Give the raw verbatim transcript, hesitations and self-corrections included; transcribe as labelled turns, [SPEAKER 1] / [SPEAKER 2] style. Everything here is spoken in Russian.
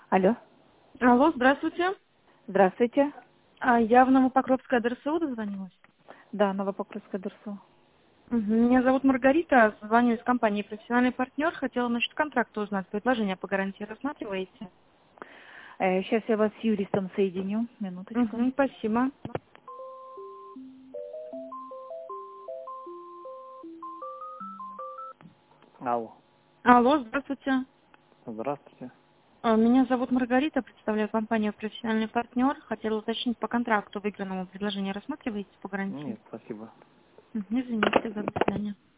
[SPEAKER 1] Алло.
[SPEAKER 2] Алло, здравствуйте.
[SPEAKER 1] Здравствуйте.
[SPEAKER 2] А, Я в Новопокровское ДРСУ дозвонилась.
[SPEAKER 1] Да, Новопокровская ДРСУ.
[SPEAKER 2] Мгм. Меня зовут Маргарита, звоню из компании «Профессиональный партнер». Хотела насчет контракта узнать. Предложение по гарантии рассматриваете?
[SPEAKER 1] Э, сейчас я вас с юристом соединю. Минуточку.
[SPEAKER 2] Угу, спасибо.
[SPEAKER 1] Алло.
[SPEAKER 2] Алло, здравствуйте.
[SPEAKER 1] Здравствуйте.
[SPEAKER 2] А, Меня зовут Маргарита, представляю компанию «Профессиональный партнер». Хотела уточнить по контракту выигранному предложение рассматриваете по гарантии?
[SPEAKER 1] Нет, спасибо.
[SPEAKER 2] Мгм, извините, тогда до свидания.